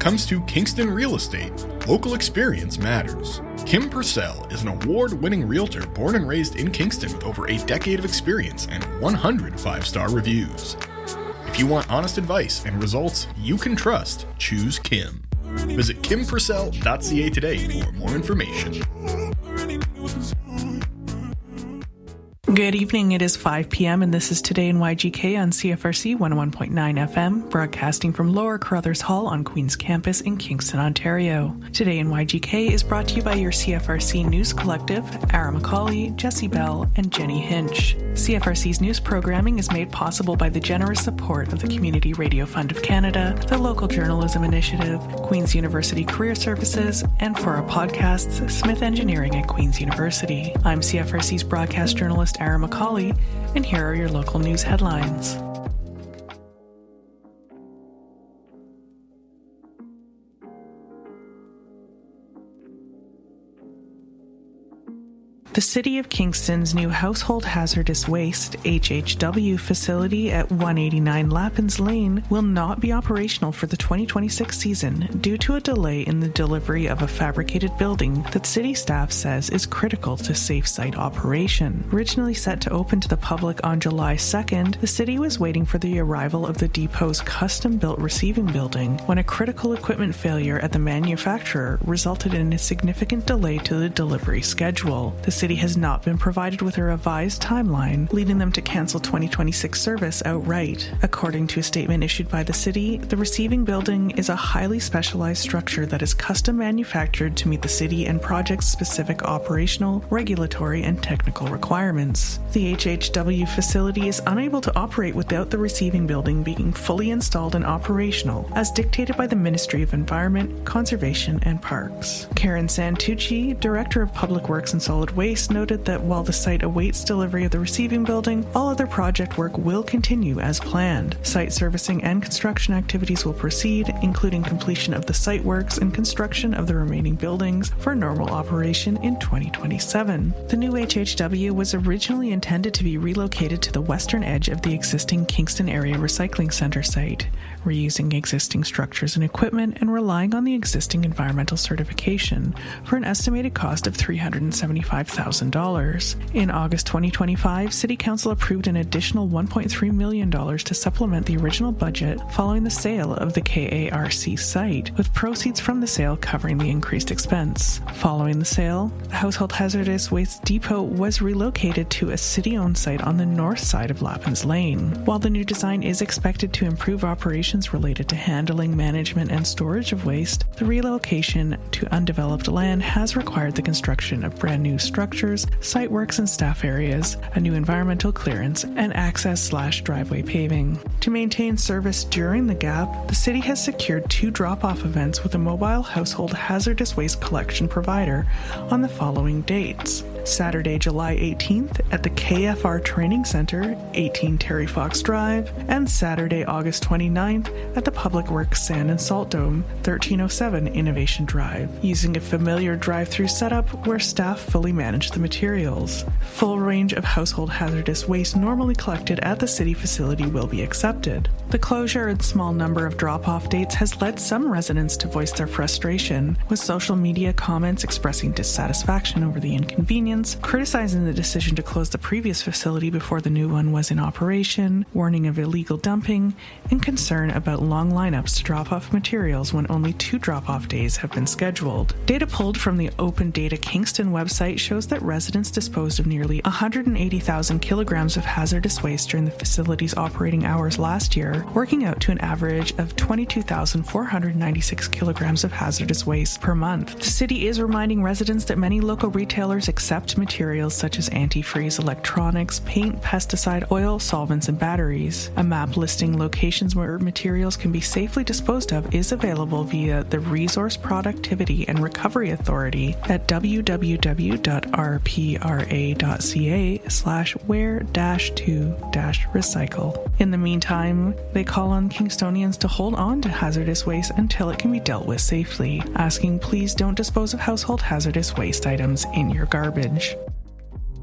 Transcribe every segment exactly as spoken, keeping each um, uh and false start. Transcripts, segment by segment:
comes to Kingston real estate, local experience matters. Kim Purcell is an award-winning realtor born and raised in Kingston with over a decade of experience and one hundred five-star reviews. If you want honest advice and results you can trust, choose Kim. Visit kim purcell dot c a today for more information. Good evening, it is five p.m. and this is Today in Y G K on C F R C one oh one point nine F M, broadcasting from Lower Carruthers Hall on Queen's Campus in Kingston, Ontario. Today in Y G K is brought to you by your C F R C News Collective, Ara McCauley, Jesse Bell, and Jenny Hinch. C F R C's news programming is made possible by the generous support of the Community Radio Fund of Canada, the Local Journalism Initiative, Queen's University Career Services, and for our podcasts, Smith Engineering at Queen's University. I'm C F R C's broadcast journalist Ara McCauley, and here are your local news headlines. The City of Kingston's new Household Hazardous Waste H H W facility at one eighty-nine Lappins Lane will not be operational for the twenty twenty-six season due to a delay in the delivery of a fabricated building that city staff says is critical to safe site operation. Originally set to open to the public on July second, the city was waiting for the arrival of the depot's custom-built receiving building when a critical equipment failure at the manufacturer resulted in a significant delay to the delivery schedule. The city has not been provided with a revised timeline, leading them to cancel twenty twenty-six service outright. According to a statement issued by the city, the receiving building is a highly specialized structure that is custom manufactured to meet the city and project's specific operational, regulatory, and technical requirements. The H H W facility is unable to operate without the receiving building being fully installed and operational, as dictated by the Ministry of Environment, Conservation, and Parks. Karen Santucci, Director of Public Works and Solid Waste, noted that while the site awaits delivery of the receiving building, all other project work will continue as planned. Site servicing and construction activities will proceed, including completion of the site works and construction of the remaining buildings for normal operation in twenty twenty-seven. The new H H W was originally intended to be relocated to the western edge of the existing Kingston Area Recycling Centre site, reusing existing structures and equipment and relying on the existing environmental certification for an estimated cost of three hundred seventy-five thousand dollars. In August twenty twenty-five, City Council approved an additional one point three million dollars to supplement the original budget following the sale of the K A R C site, with proceeds from the sale covering the increased expense. Following the sale, the Household Hazardous Waste Depot was relocated to a city-owned site on the north side of Lappins Lane. While the new design is expected to improve operations related to handling, management, and storage of waste, the relocation to undeveloped land has required the construction of brand new structures, site works and staff areas, a new environmental clearance, and access slash driveway paving. To maintain service during the gap, the city has secured two drop-off events with a mobile household hazardous waste collection provider on the following dates. Saturday, July eighteenth at the K F R Training Center, eighteen Terry Fox Drive, and Saturday, August twenty-ninth at the Public Works Sand and Salt Dome, thirteen oh seven Innovation Drive, using a familiar drive-through setup where staff fully manage the materials. Full range of household hazardous waste normally collected at the city facility will be accepted. The closure and small number of drop-off dates has led some residents to voice their frustration, with social media comments expressing dissatisfaction over the inconvenience, criticizing the decision to close the previous facility before the new one was in operation, warning of illegal dumping, and concern about long lineups to drop off materials when only two drop-off days have been scheduled. Data pulled from the Open Data Kingston website shows that residents disposed of nearly one hundred eighty thousand kilograms of hazardous waste during the facility's operating hours last year, working out to an average of twenty-two thousand four hundred ninety-six kilograms of hazardous waste per month. The city is reminding residents that many local retailers accept materials such as antifreeze, electronics, paint, pesticide, oil, solvents, and batteries. A map listing locations where materials can be safely disposed of is available via the Resource Productivity and Recovery Authority at w w w dot r p r a dot c a slash where dash to dash recycle. In the meantime, they call on Kingstonians to hold on to hazardous waste until it can be dealt with safely, asking please don't dispose of household hazardous waste items in your garbage.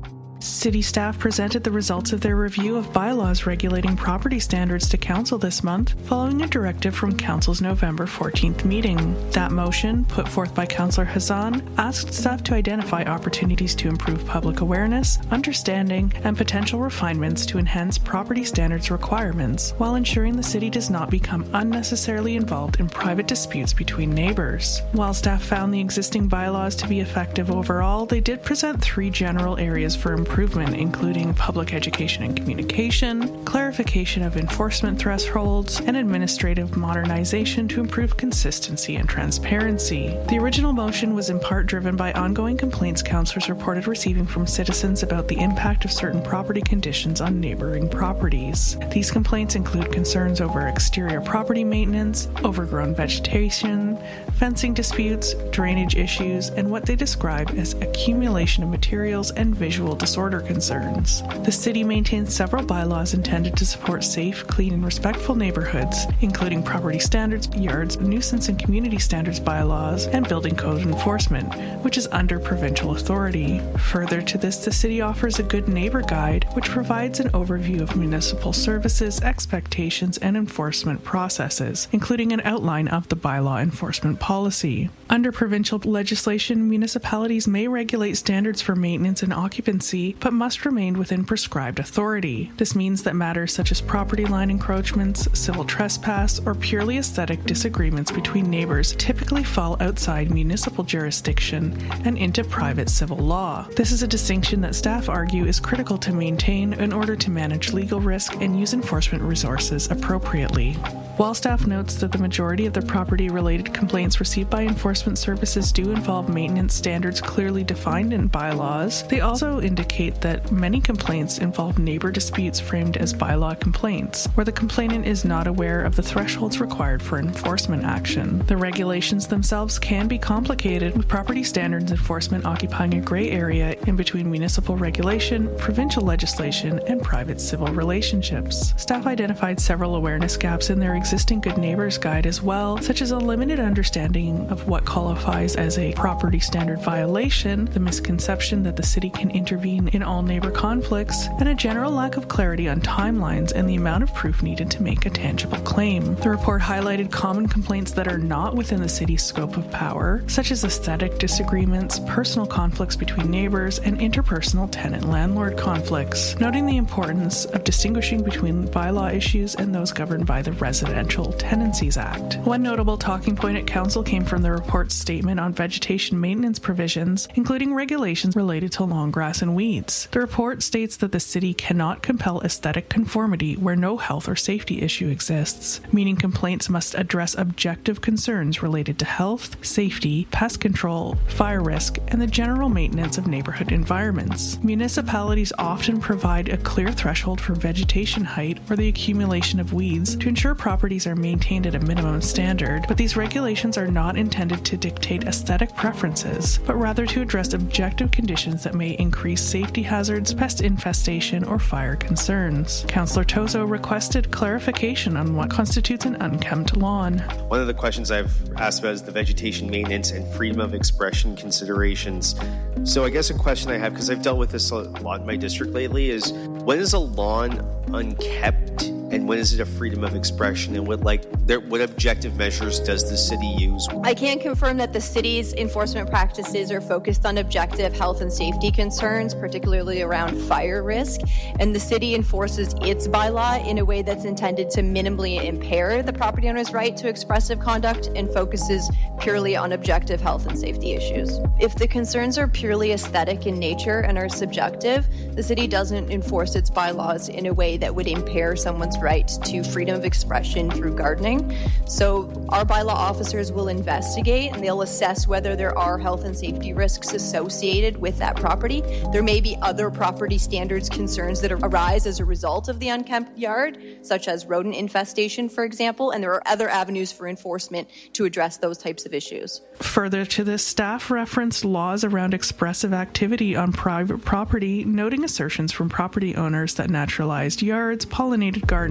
City staff presented the results of their review of bylaws regulating property standards to Council this month, following a directive from Council's November fourteenth meeting. That motion, put forth by Councillor Hazan, asked staff to identify opportunities to improve public awareness, understanding, and potential refinements to enhance property standards requirements, while ensuring the City does not become unnecessarily involved in private disputes between neighbours. While staff found the existing bylaws to be effective overall, they did present three general areas for improvement. Improvement, including public education and communication, clarification of enforcement thresholds, and administrative modernization to improve consistency and transparency. The original motion was in part driven by ongoing complaints councillors reported receiving from citizens about the impact of certain property conditions on neighbouring properties. These complaints include concerns over exterior property maintenance, overgrown vegetation, fencing disputes, drainage issues, and what they describe as accumulation of materials and visual disorders concerns. The City maintains several bylaws intended to support safe, clean, and respectful neighborhoods, including property standards, yards, nuisance and community standards bylaws, and building code enforcement, which is under provincial authority. Further to this, the City offers a Good Neighbor Guide, which provides an overview of municipal services, expectations, and enforcement processes, including an outline of the bylaw enforcement policy. Under provincial legislation, municipalities may regulate standards for maintenance and occupancy, but must remain within prescribed authority. This means that matters such as property line encroachments, civil trespass, or purely aesthetic disagreements between neighbors typically fall outside municipal jurisdiction and into private civil law. This is a distinction that staff argue is critical to maintain in order to manage legal risk and use enforcement resources appropriately. While staff notes that the majority of the property-related complaints received by enforcement services do involve maintenance standards clearly defined in bylaws, they also indicate that many complaints involve neighbor disputes framed as bylaw complaints, where the complainant is not aware of the thresholds required for enforcement action. The regulations themselves can be complicated, with property standards enforcement occupying a gray area in between municipal regulation, provincial legislation, and private civil relationships. Staff identified several awareness gaps in their existing Good Neighbors Guide as well, such as a limited understanding of what qualifies as a property standard violation, the misconception that the City can intervene in all neighbor conflicts, and a general lack of clarity on timelines and the amount of proof needed to make a tangible claim. The report highlighted common complaints that are not within the City's scope of power, such as aesthetic disagreements, personal conflicts between neighbors, and interpersonal tenant-landlord conflicts, noting the importance of distinguishing between bylaw issues and those governed by the Residential Tenancies Act. One notable talking point at Council came from the report's statement on vegetation maintenance provisions, including regulations related to long grass and weeds. The report states that the City cannot compel aesthetic conformity where no health or safety issue exists, meaning complaints must address objective concerns related to health, safety, pest control, fire risk, and the general maintenance of neighborhood environments. Municipalities often provide a clear threshold for vegetation height or the accumulation of weeds to ensure properties are maintained at a minimum standard, but these regulations are not intended to dictate aesthetic preferences, but rather to address objective conditions that may increase safety hazards, pest infestation, or fire concerns. Councillor Tozo requested clarification on what constitutes an unkempt lawn. One of the questions I've asked about is the vegetation maintenance and freedom of expression considerations. So I guess a question I have, because I've dealt with this a lot in my district lately, is when is a lawn unkept and when is it a freedom of expression, and what like there, what objective measures does the City use? I can confirm that the City's enforcement practices are focused on objective health and safety concerns, particularly around fire risk, and the City enforces its bylaw in a way that's intended to minimally impair the property owner's right to expressive conduct and focuses purely on objective health and safety issues. If the concerns are purely aesthetic in nature and are subjective, the City doesn't enforce its bylaws in a way that would impair someone's right to freedom of expression through gardening. So our bylaw officers will investigate and they'll assess whether there are health and safety risks associated with that property. There may be other property standards concerns that arise as a result of the unkempt yard, such as rodent infestation, for example, and there are other avenues for enforcement to address those types of issues. Further to this, staff referenced laws around expressive activity on private property, noting assertions from property owners that naturalized yards, pollinated gardens,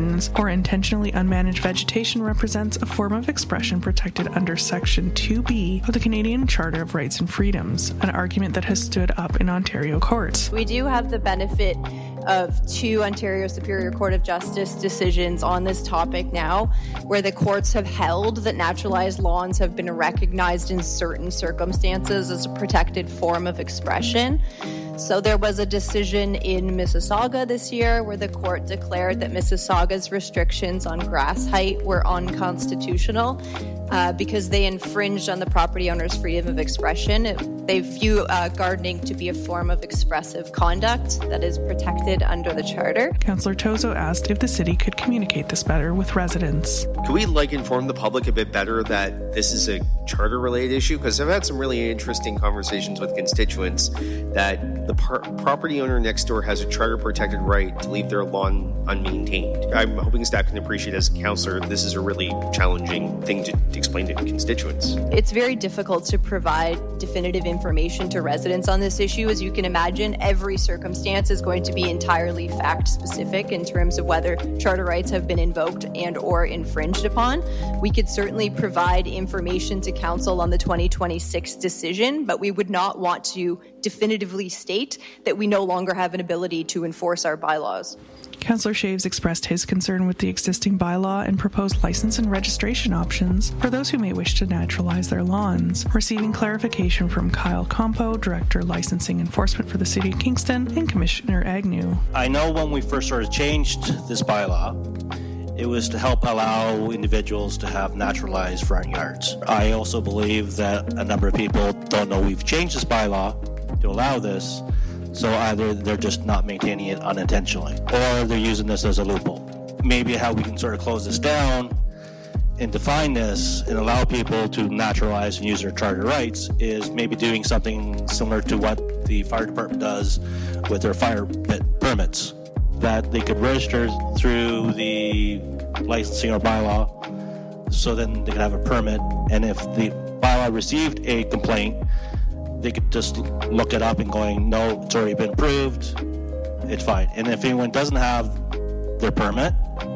gardens or intentionally unmanaged vegetation represents a form of expression protected under Section two B of the Canadian Charter of Rights and Freedoms, an argument that has stood up in Ontario courts. We do have the benefit of two Ontario Superior Court of Justice decisions on this topic now, where the courts have held that naturalized lawns have been recognized in certain circumstances as a protected form of expression. So there was a decision in Mississauga this year where the court declared that Mississauga's restrictions on grass height were unconstitutional uh, because they infringed on the property owner's freedom of expression. It, they view uh, gardening to be a form of expressive conduct that is protected under the Charter. Councillor Tozo asked if the city could communicate this better with residents. Can we like inform the public a bit better that this is a charter-related issue? Because I've had some really interesting conversations with constituents that the par- property owner next door has a charter-protected right to leave their lawn unmaintained. I'm hoping staff can appreciate as a councillor this is a really challenging thing to, to explain to constituents. It's very difficult to provide definitive information to residents on this issue. As you can imagine, every circumstance is going to be entirely fact-specific in terms of whether charter rights have been invoked and or infringed upon. We could certainly provide information to council on the twenty twenty-six decision, but we would not want to definitively state that we no longer have an ability to enforce our bylaws. Councillor Shaves expressed his concern with the existing bylaw and proposed license and registration options for those who may wish to naturalize their lawns, receiving clarification from Kyle Compo, Director Licensing Enforcement for the City of Kingston, and Commissioner Agnew. I know when we first sort of changed this bylaw, it was to help allow individuals to have naturalized front yards. I also believe that a number of people don't know we've changed this bylaw to allow this, so either they're just not maintaining it unintentionally, or they're using this as a loophole. Maybe how we can sort of close this down and define this and allow people to naturalize and use their charter rights is maybe doing something similar to what the fire department does with their fire pit permits, that they could register through the licensing or bylaw, so then they could have a permit, and if the bylaw received a complaint, they could just look it up and going, no, it's already been approved, it's fine. And if anyone doesn't have their permit,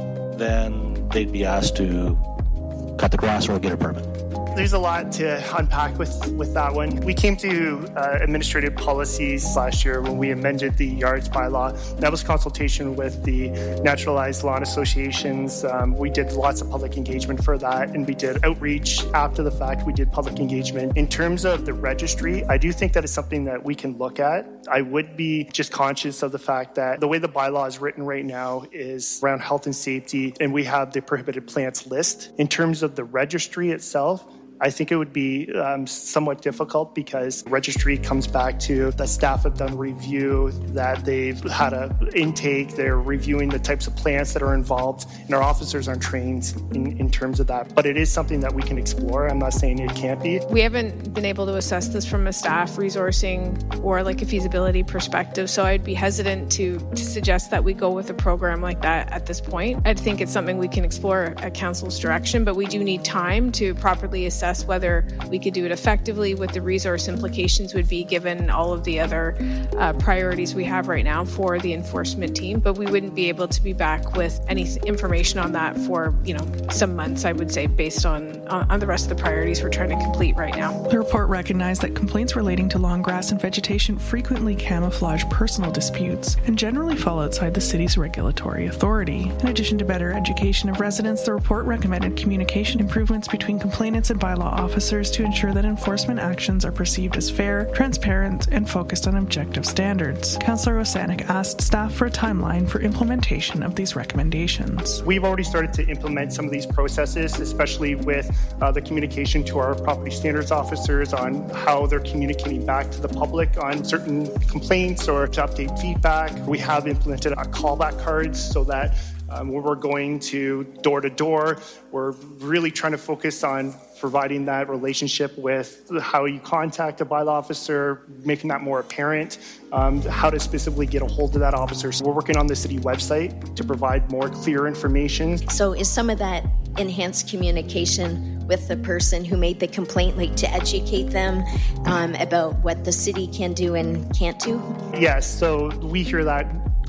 then they'd be asked to cut the grass or get a permit. There's a lot to unpack with, with that one. We came to uh, administrative policies last year when we amended the yards bylaw. That was consultation with the naturalized lawn associations. Um, we did lots of public engagement for that, and we did outreach after the fact. We did public engagement. In terms of the registry, I do think that it's something that we can look at. I would be just conscious of the fact that the way the bylaw is written right now is around health and safety, and we have the prohibited plants list. In terms of the registry itself, I think it would be um, somewhat difficult because the registry comes back to the staff have done review, that they've had an intake, they're reviewing the types of plants that are involved, and our officers aren't trained in, in terms of that. But it is something that we can explore. I'm not saying it can't be. We haven't been able to assess this from a staff resourcing or like a feasibility perspective, so I'd be hesitant to, to suggest that we go with a program like that at this point. I think it's something we can explore at council's direction, but we do need time to properly assess whether we could do it effectively, what the resource implications would be given all of the other uh, priorities we have right now for the enforcement team. But we wouldn't be able to be back with any information on that for, you know, some months, I would say, based on, on the rest of the priorities we're trying to complete right now. The report recognized that complaints relating to long grass and vegetation frequently camouflage personal disputes and generally fall outside the city's regulatory authority. In addition to better education of residents, the report recommended communication improvements between complainants and bylaw officers to ensure that enforcement actions are perceived as fair, transparent, and focused on objective standards. Councillor Osanek asked staff for a timeline for implementation of these recommendations. We've already started to implement some of these processes, especially with uh, the communication to our property standards officers on how they're communicating back to the public on certain complaints or to update feedback. We have implemented our callback cards so that Um, when we're going to door to door, we're really trying to focus on providing that relationship with how you contact a bylaw officer, making that more apparent, um, how to specifically get a hold of that officer. So we're working on the city website to provide more clear information. So is some of that enhanced communication with the person who made the complaint, like to educate them um, about what the city can do and can't do? Yes, so we hear that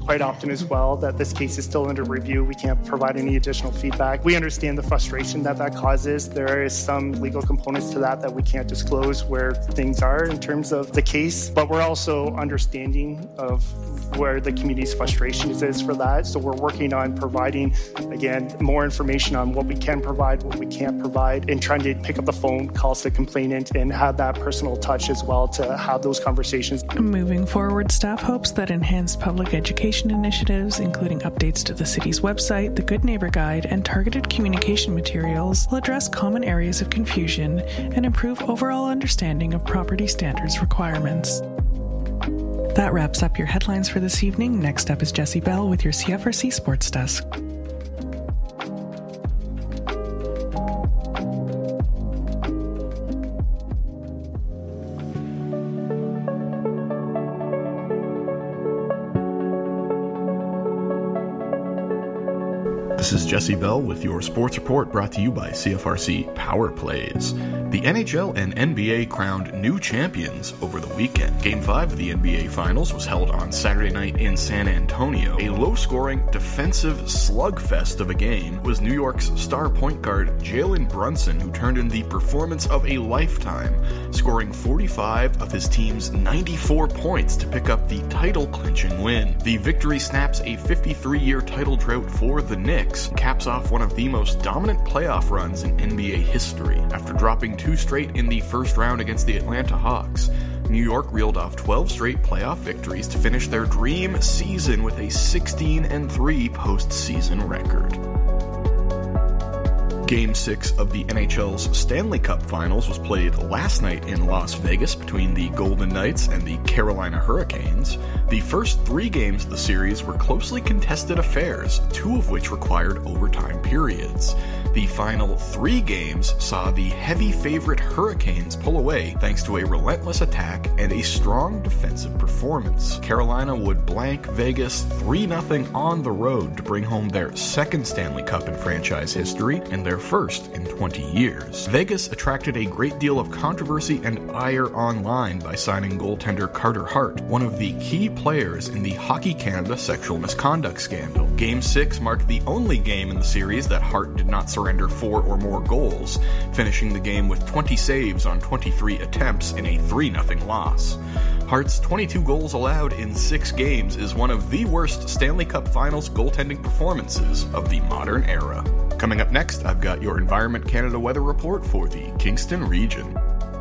quite often as well that this case is still under review. We can't provide any additional feedback. We understand the frustration that that causes. There is some legal components to that that we can't disclose where things are in terms of the case, but we're also understanding of where the community's frustrations is for that. So we're working on providing, again, more information on what we can provide, what we can't provide, and trying to pick up the phone calls to the complainant and have that personal touch as well to have those conversations. Moving forward, staff hopes that enhanced public education initiatives, including updates to the city's website, the Good Neighbor Guide, and targeted communication materials, will address common areas of confusion and improve overall understanding of property standards requirements. That wraps up your headlines for this evening. Next up is Jesse Bell with your C F R C Sports Desk. This is Jesse Bell with your sports report brought to you by C F R C Power Plays. The N H L and N B A crowned new champions over the weekend. Game five of the N B A Finals was held on Saturday night in San Antonio. A low-scoring, defensive slugfest of a game was New York's star point guard Jalen Brunson, who turned in the performance of a lifetime, scoring forty-five of his team's ninety-four points to pick up the title-clinching win. The victory snaps a fifty-three-year title drought for the Knicks, caps off one of the most dominant playoff runs in N B A history. After dropping two straight in the first round against the Atlanta Hawks, New York reeled off twelve straight playoff victories to finish their dream season with a sixteen and three postseason record. Game six of the N H L's Stanley Cup Finals was played last night in Las Vegas between the Golden Knights and the Carolina Hurricanes. The first three games of the series were closely contested affairs, two of which required overtime periods. The final three games saw the heavy favorite Hurricanes pull away thanks to a relentless attack and a strong defensive performance. Carolina would blank Vegas three nothing on the road to bring home their second Stanley Cup in franchise history and their first in twenty years. Vegas attracted a great deal of controversy and ire online by signing goaltender Carter Hart, one of the key players in the Hockey Canada sexual misconduct scandal. Game six marked the only game in the series that Hart did not surrender four or more goals, finishing the game with twenty saves on twenty-three attempts in a three nothing loss. Hart's twenty-two goals allowed in six games is one of the worst Stanley Cup Finals goaltending performances of the modern era. Coming up next, I've got your Environment Canada weather report for the Kingston region.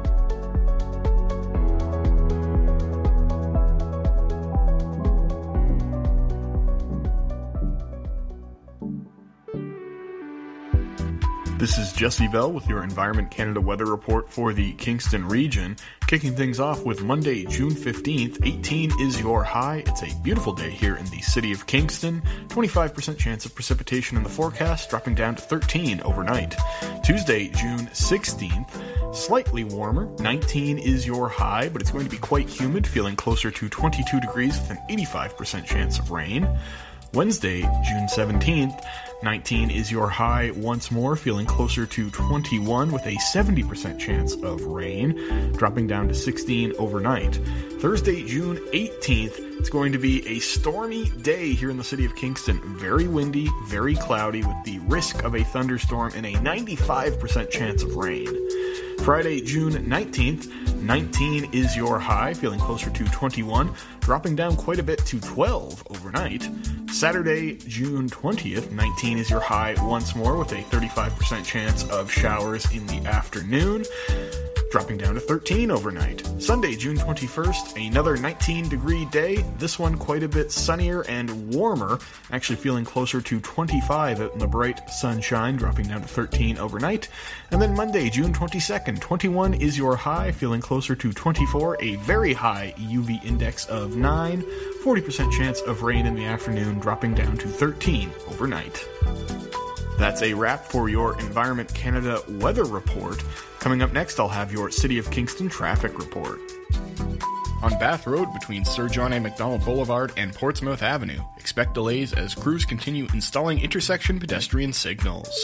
This is Jesse Bell with your Environment Canada weather report for the Kingston region. Kicking things off with Monday, June fifteenth, eighteen is your high. It's a beautiful day here in the city of Kingston. twenty-five percent chance of precipitation in the forecast, dropping down to thirteen overnight. Tuesday, June sixteenth, slightly warmer. nineteen is your high, but it's going to be quite humid, feeling closer to twenty-two degrees with an eighty-five percent chance of rain. Wednesday, June seventeenth, nineteen is your high once more, feeling closer to twenty-one with a seventy percent chance of rain, dropping down to sixteen overnight. Thursday, June eighteenth, it's going to be a stormy day here in the city of Kingston. Very windy, very cloudy, with the risk of a thunderstorm and a ninety-five percent chance of rain. Friday, June nineteenth, nineteen is your high, feeling closer to twenty-one, dropping down quite a bit to twelve overnight. Saturday, June twentieth, nineteen is your high once more with a thirty-five percent chance of showers in the afternoon, dropping down to thirteen overnight. Sunday, June twenty-first, another nineteen degree day, this one quite a bit sunnier and warmer, actually feeling closer to twenty-five out in the bright sunshine, dropping down to thirteen overnight. And then Monday, June twenty-second, twenty-one is your high, feeling closer to twenty-four, a very high U V index of nine, forty percent chance of rain in the afternoon, dropping down to thirteen overnight. That's a wrap for your Environment Canada weather report. Coming up next, I'll have your City of Kingston traffic report. On Bath Road between Sir John A. Macdonald Boulevard and Portsmouth Avenue, expect delays as crews continue installing intersection pedestrian signals.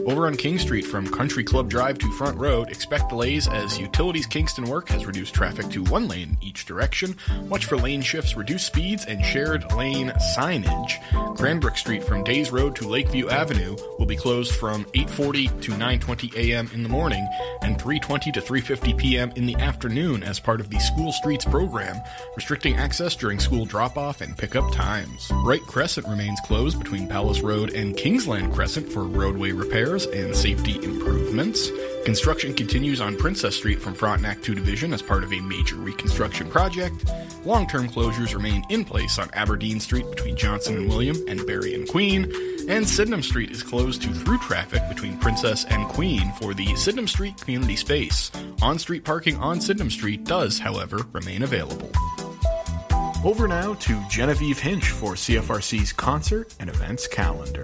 Over on King Street from Country Club Drive to Front Road, expect delays as Utilities Kingston work has reduced traffic to one lane each direction. Watch for lane shifts, reduced speeds, and shared lane signage. Cranbrook Street from Days Road to Lakeview Avenue will be closed from eight forty to nine twenty a.m. in the morning and three twenty to three fifty p.m. in the afternoon as part of the School Streets program, restricting access during school drop-off and pickup times. Wright Crescent remains closed between Palace Road and Kingsland Crescent for roadway repairs and safety improvements. Construction continues on Princess Street from Frontenac to Division as part of a major reconstruction project. Long-term closures remain in place on Aberdeen Street between Johnson and William and Barry and Queen, and Sydenham Street is closed to through traffic between Princess and Queen for the Sydenham Street community space. On-street parking on Sydenham Street does, however, remain available. Over now to Genevieve Hinch for C F R C's concert and events calendar.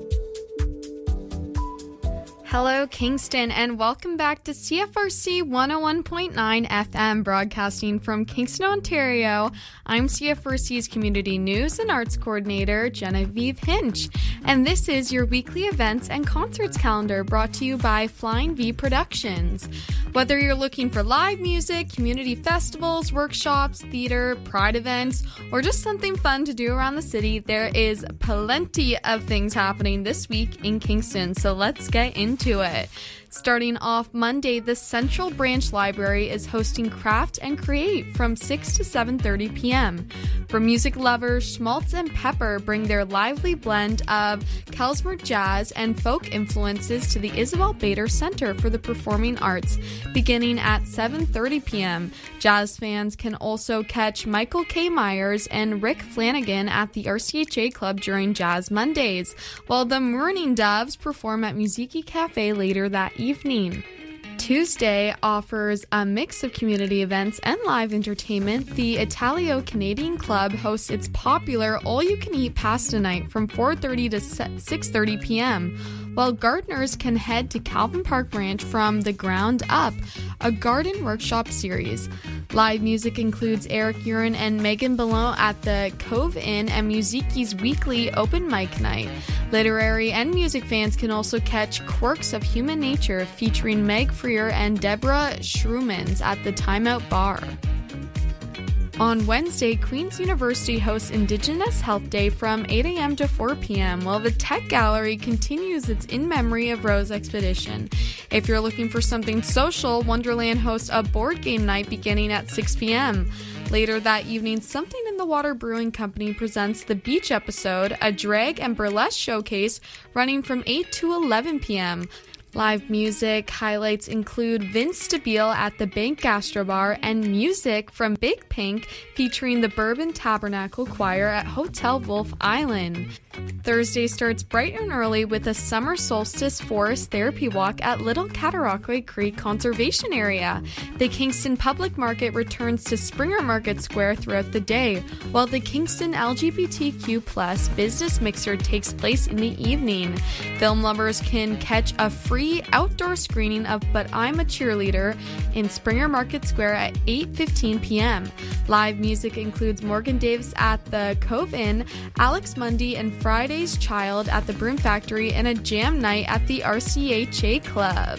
Hello, Kingston, and welcome back to C F R C one oh one point nine F M, broadcasting from Kingston, Ontario. I'm C F R C's Community News and Arts Coordinator, Genevieve Hinch, and this is your weekly events and concerts calendar brought to you by Flying V Productions. Whether you're looking for live music, community festivals, workshops, theater, pride events, or just something fun to do around the city, there is plenty of things happening this week in Kingston, so let's get into it. Starting off Monday, the Central Branch Library is hosting Craft and Create from six to seven thirty p.m. For music lovers, Schmaltz and Pepper bring their lively blend of Klezmer jazz and folk influences to the Isabel Bader Center for the Performing Arts, beginning at seven thirty p.m. Jazz fans can also catch Michael K. Myers and Rick Flanagan at the R C H A Club during Jazz Mondays, while the Mourning Doves perform at Musiki Cafe later that evening. Tuesday offers a mix of community events and live entertainment. The Italio Canadian Club hosts its popular all-you-can-eat pasta night from four thirty to six thirty p.m., while gardeners can head to Calvin Park Ranch from the ground up, a garden workshop series. Live music includes Eric Urin and Megan Ballon at the Cove Inn and Musiki's weekly open mic night. Literary and music fans can also catch Quirks of Human Nature featuring Meg Freer and Deborah Schrumans at the Timeout Bar. On Wednesday, Queen's University hosts Indigenous Health Day from eight a.m. to four p.m., while the Tech Gallery continues its In Memory of Rose expedition. If you're looking for something social, Wonderland hosts a board game night beginning at six p.m. Later that evening, Something in the Water Brewing Company presents The Beach Episode, a drag and burlesque showcase running from eight to eleven p.m. Live music highlights include Vince Stabile at the Bank Gastrobar and music from Big Pink featuring the Bourbon Tabernacle Choir at Hotel Wolf Island. Thursday starts bright and early with a summer solstice forest therapy walk at Little Cataraqui Creek Conservation Area. The Kingston Public Market returns to Springer Market Square throughout the day, while the Kingston L G B T Q plus Business Mixer takes place in the evening. Film lovers can catch a free outdoor screening of But I'm a Cheerleader in Springer Market Square at eight fifteen p.m. Live music includes Morgan Davis at the Cove Inn, Alex Mundy and Friday's Child at the Broom Factory, and a jam night at the R C H A Club.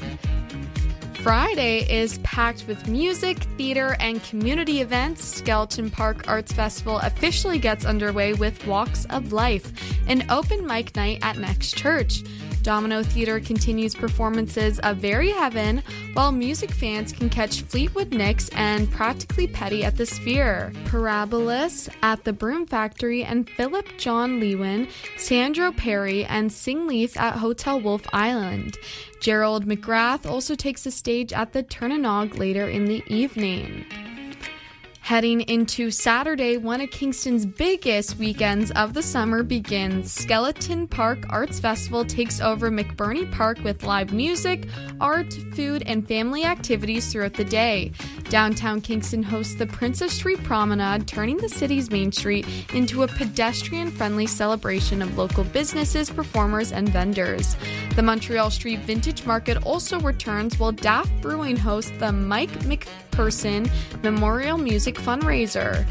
Friday is packed with music, theater, and community events. Skeleton Park Arts Festival officially gets underway with Walks of Life, an open mic night at Next Church. Domino Theatre continues performances of Very Heaven, while music fans can catch Fleetwood Nicks and Practically Petty at the Sphere, Parabolis at the Broom Factory, and Philip John Lewin, Sandro Perry, and Sing Leith at Hotel Wolf Island. Gerald McGrath also takes the stage at the Turnanog later in the evening. Heading into Saturday, one of Kingston's biggest weekends of the summer begins. Skeleton Park Arts Festival takes over McBurney Park with live music, art, food, and family activities throughout the day. Downtown Kingston hosts the Princess Street Promenade, turning the city's main street into a pedestrian-friendly celebration of local businesses, performers, and vendors. The Montreal Street Vintage Market also returns, while Daft Brewing hosts the Mike McPherson Memorial Music Fundraiser.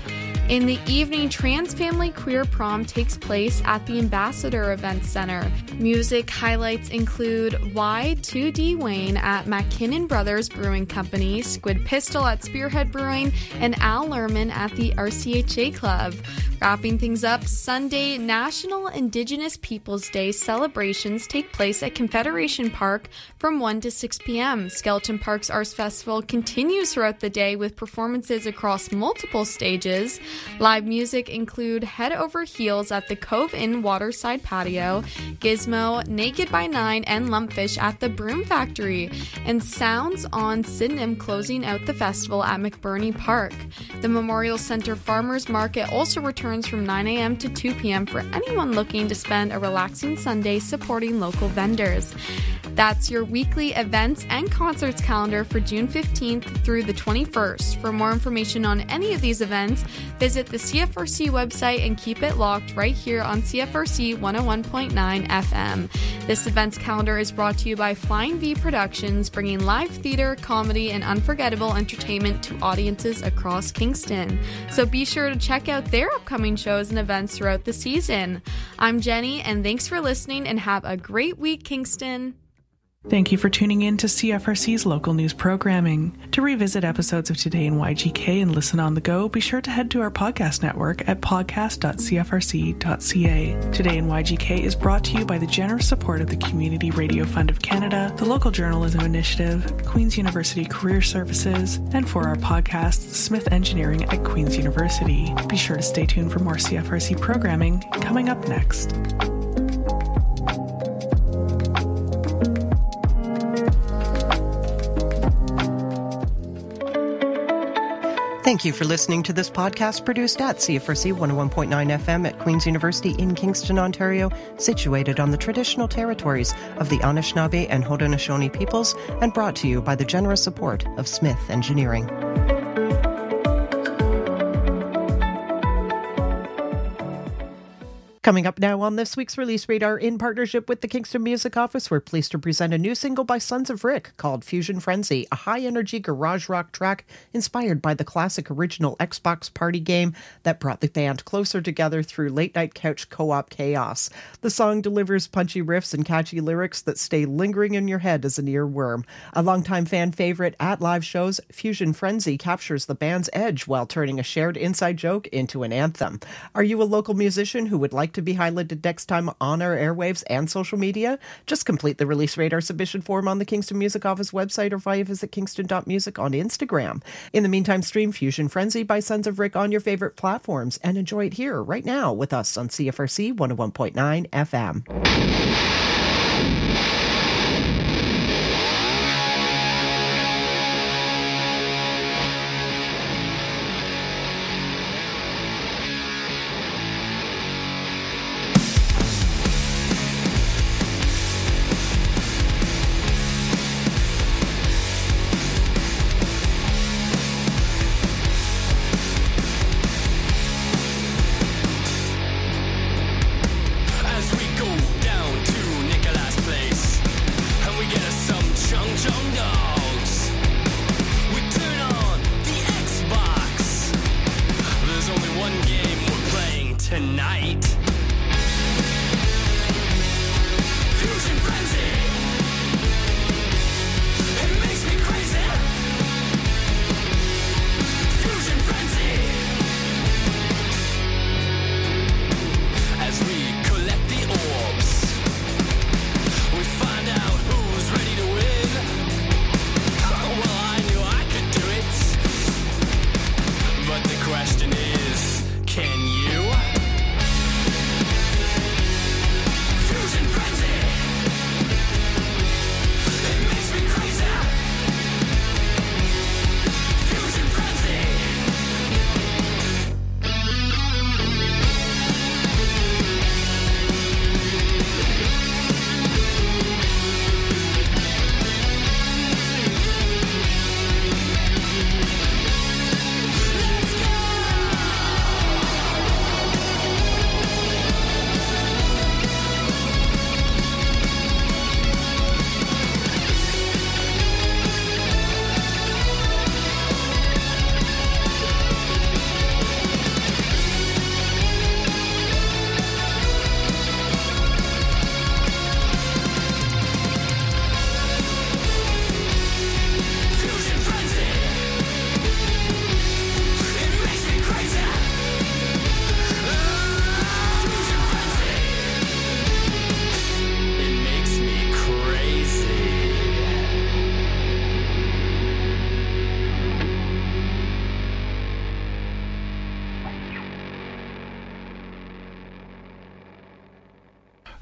In the evening, Trans Family Queer Prom takes place at the Ambassador Event Center. Music highlights include Y two D Wayne at McKinnon Brothers Brewing Company, Squid Pistol at Spearhead Brewing, and Al Lerman at the R C H A Club. Wrapping things up, Sunday, National Indigenous Peoples Day celebrations take place at Confederation Park from one to six p.m. Skeleton Park's Arts Festival continues throughout the day with performances across multiple stages. Live music include Head Over Heels at the Cove Inn Waterside Patio, Gizmo, Naked by Nine, and Lumpfish at the Broom Factory, and Sounds on Sydenham closing out the festival at McBurney Park. The Memorial Center Farmers Market also returns from nine a.m. to two p.m. for anyone looking to spend a relaxing Sunday supporting local vendors. That's your weekly events and concerts calendar for June fifteenth through the twenty-first. For more information on any of these events, visit the C F R C website and keep it locked right here on C F R C one oh one point nine F M. This events calendar is brought to you by Flying V Productions, bringing live theater, comedy, and unforgettable entertainment to audiences across Kingston. So be sure to check out their upcoming shows and events throughout the season. I'm Jenny, and thanks for listening, and have a great week, Kingston. Thank you for tuning in to C F R C's local news programming. To revisit episodes of Today in Y G K and listen on the go, be sure to head to our podcast network at podcast dot c f r c dot c a. Today in Y G K is brought to you by the generous support of the Community Radio Fund of Canada, the Local Journalism Initiative, Queen's University Career Services, and for our podcast, Smith Engineering at Queen's University. Be sure to stay tuned for more C F R C programming coming up next. Thank you for listening to this podcast produced at C F R C one oh one point nine F M at Queen's University in Kingston, Ontario, situated on the traditional territories of the Anishinaabe and Haudenosaunee peoples, and brought to you by the generous support of Smith Engineering. Coming up now on this week's Release Radar, in partnership with the Kingston Music Office, we're pleased to present a new single by Sons of Rick called Fusion Frenzy, a high-energy garage rock track inspired by the classic original Xbox party game that brought the band closer together through late-night couch co-op chaos. The song delivers punchy riffs and catchy lyrics that stay lingering in your head as an earworm. A longtime fan favorite at live shows, Fusion Frenzy captures the band's edge while turning a shared inside joke into an anthem. Are you a local musician who would like to be highlighted next time on our airwaves and social media? Just complete the Release Radar submission form on the Kingston Music Office website or via visit kingston dot music on Instagram. In the meantime, stream Fusion Frenzy by Sons of Rick on your favorite platforms and enjoy it here right now with us on C F R C one oh one point nine F M.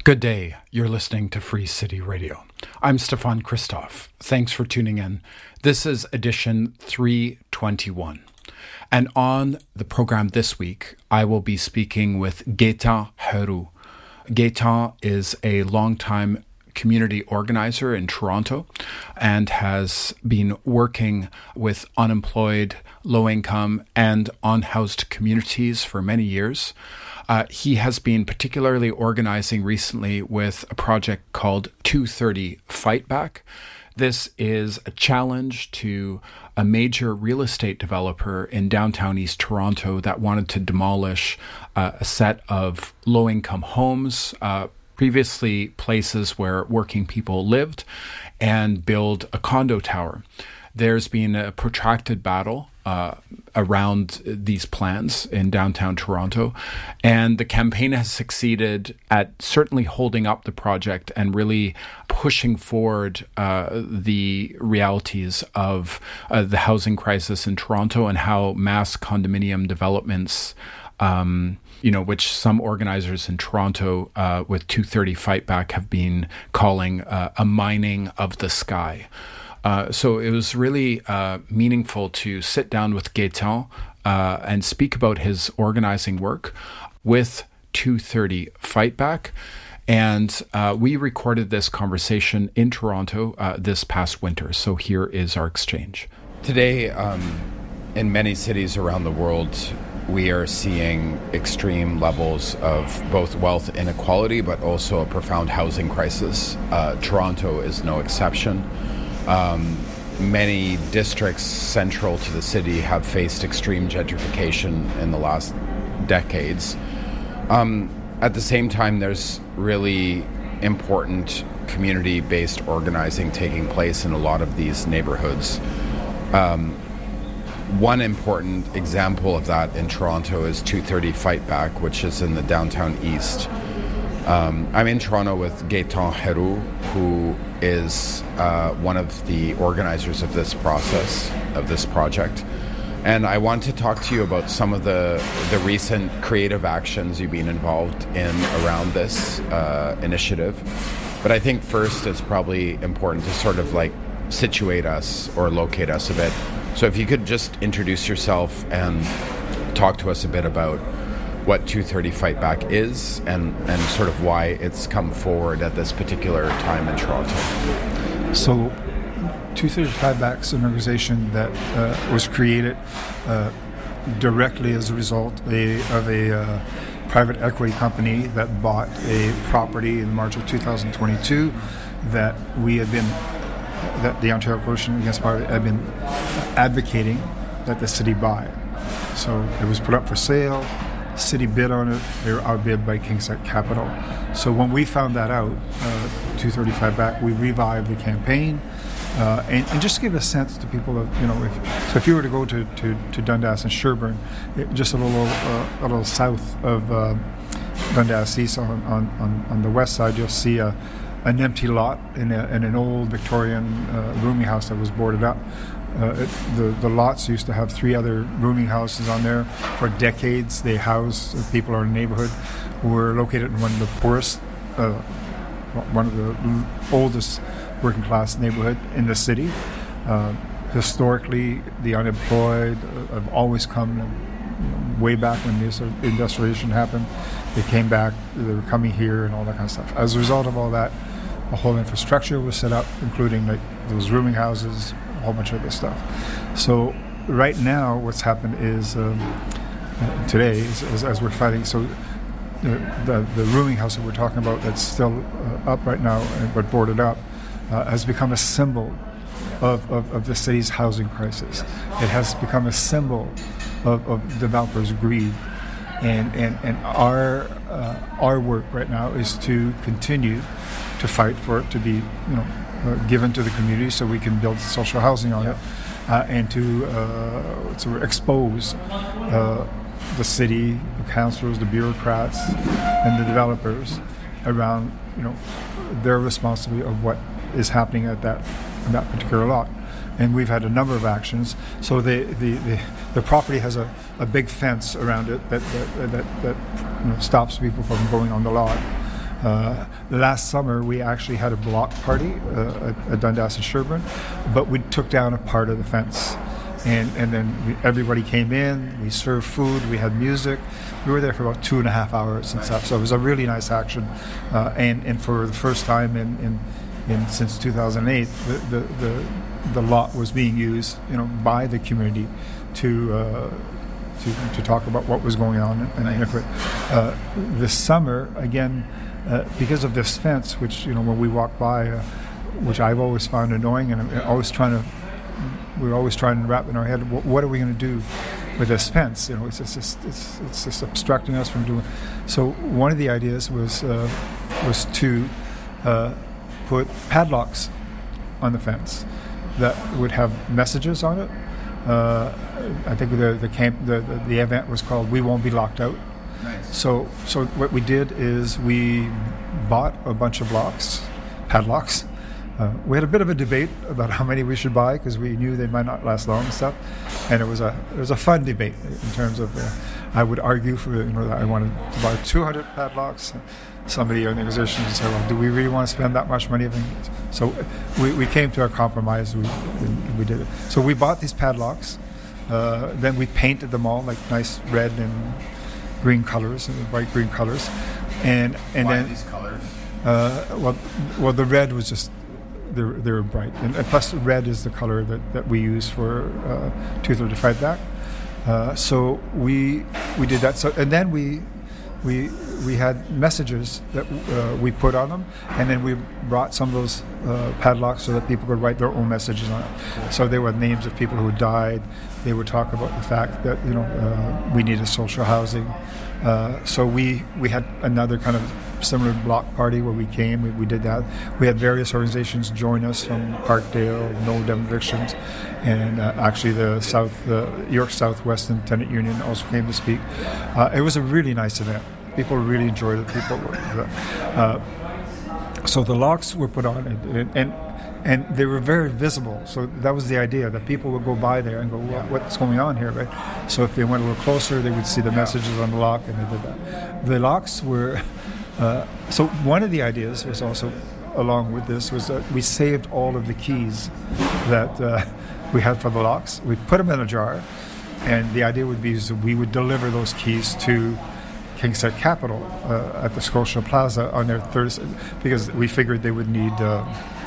Good day. You're listening to Free City Radio. I'm Stefan Christoff. Thanks for tuning in. This is edition three twenty-one. And on the program this week, I will be speaking with Gaetan Heroux. Gaetan is a longtime community organizer in Toronto and has been working with unemployed, low-income, and unhoused communities for many years. Uh, he has been particularly organizing recently with a project called two thirty Fight Back. This is a challenge to a major real estate developer in downtown East Toronto that wanted to demolish uh, a set of low-income homes, uh, previously places where working people lived, and build a condo tower. There's been a protracted battle uh, around these plans in downtown Toronto, and the campaign has succeeded at certainly holding up the project and really pushing forward uh, the realities of uh, the housing crisis in Toronto and how mass condominium developments Um, you know, which some organizers in Toronto uh, with two thirty Fight Back have been calling uh, a mining of the sky. Uh, so it was really uh, meaningful to sit down with Gaetan uh, and speak about his organizing work with two thirty Fight Back. And uh, we recorded this conversation in Toronto uh, this past winter. So here is our exchange. Today, um, in many cities around the world, we are seeing extreme levels of both wealth inequality, but also a profound housing crisis. Uh, Toronto is no exception. Um, many districts central to the city have faced extreme gentrification in the last decades. Um, at the same time, there's really important community-based organizing taking place in a lot of these neighborhoods. Um, One important example of that in Toronto is two thirty Fight Back, which is in the downtown east. Um, I'm in Toronto with Gaetan Heroux, who is uh, one of the organizers of this process, of this project. And I want to talk to you about some of the, the recent creative actions you've been involved in around this uh, initiative. But I think first it's probably important to sort of like situate us or locate us a bit. So if you could just introduce yourself and talk to us a bit about what two thirty Fight Back is and, and sort of why it's come forward at this particular time in Toronto. So two thirty Fight Back is an organization that uh, was created uh, directly as a result a, of a uh, private equity company that bought a property in March of two thousand twenty-two that we had been that the Ontario Coalition Against Poverty had been advocating that the city buy. So it was put up for sale, city bid on it, they were outbid by KingSett Capital. So when we found that out, uh, two thirty Fight Back, we revived the campaign uh, and, and just give a sense to people of, you know, if, so if you were to go to, to, to Dundas and Sherbourne, it, just a little uh, a little south of uh, Dundas East on, on, on, on the west side, you'll see a an empty lot in, a, in an old Victorian uh, rooming house that was boarded up. Uh, it, the, the lots used to have three other rooming houses on there. For decades, they housed people in the neighborhood who were located in one of the poorest, uh, one of the oldest working class neighborhood in the city. Uh, historically, the unemployed uh, have always come, you know, way back when this industrialization happened. They came back, they were coming here and all that kind of stuff. As a result of all that, a whole infrastructure was set up, including like those rooming houses, a whole bunch of other stuff. So right now, what's happened is um, uh, today, is, is, as we're fighting, so the, the the rooming house that we're talking about that's still uh, up right now, but boarded up, uh, has become a symbol of, of, of the city's housing crisis. It has become a symbol of, of developers' greed. And, and, and our uh, our work right now is to continue to fight for it to be, you know, uh, given to the community so we can build social housing on yeah. it, uh, and to uh, to expose uh, the city, the councillors, the bureaucrats, and the developers around, you know, their responsibility of what is happening at that at that particular lot. And we've had a number of actions. So the the, the, the property has a, a big fence around it that that, that, that you know, stops people from going on the lot. Uh, last summer, we actually had a block party uh, at, at Dundas and Sherbourne, but we took down a part of the fence. And, and then we, everybody came in, we served food, we had music. We were there for about two and a half hours and nice. stuff. So it was a really nice action. Uh, and, and for the first time in, in, in since two thousand eight, the, the, the, the lot was being used, you know, by the community to uh, to, to talk about what was going on. And, nice. and uh, this summer, again, uh, because of this fence, which, you know, when we walk by, uh, which I've always found annoying, and I'm always trying to we're always trying to wrap in our head, what, what are we going to do with this fence? You know, it's just, it's, it's, it's just obstructing us from doing. So one of the ideas was uh, was to uh, put padlocks on the fence that would have messages on it. Uh, I think the the camp the, the the event was called "We Won't Be Locked Out." Nice. So so what we did is we bought a bunch of blocks, padlocks. Uh, we had a bit of a debate about how many we should buy because we knew they might not last long and stuff, and it was a it was a fun debate in terms of uh, I would argue for you know that I wanted to buy two hundred padlocks. Somebody in the organization said, "Well, do we really want to spend that much money?" So we, we came to a compromise. We we did it. So we bought these padlocks. Uh, then we painted them all like nice red and green colors and bright green colors, and and Why then these colors? Uh, well, well, the red was just. They're, they're bright, and, and plus red is the color that, that we use for uh, two thirty-five back. Uh, so we we did that. So and then we we we had messages that uh, we put on them, and then we brought some of those uh, padlocks so that people could write their own messages on it. So they were names of people who died. They would talk about the fact that you know uh, we needed social housing. Uh, so we we had another kind of similar block party where we came, we, we did that. We had various organizations join us from Parkdale, No Dem Evictions, and uh, actually the South, uh, York Southwestern Tenant Union also came to speak. Uh, it was a really nice event. People really enjoyed it. People, uh, so the locks were put on, and, and and they were very visible. So that was the idea, that people would go by there and go, well, what's going on here, right? So if they went a little closer, they would see the messages on the lock, and they did that. The locks were. Uh, so one of the ideas was also, along with this, was that we saved all of the keys that uh, we had for the locks. We put them in a jar, and the idea would be that we would deliver those keys to Kingset Capital uh, at the Scotia Plaza on their Thursday, because we figured they would need, uh,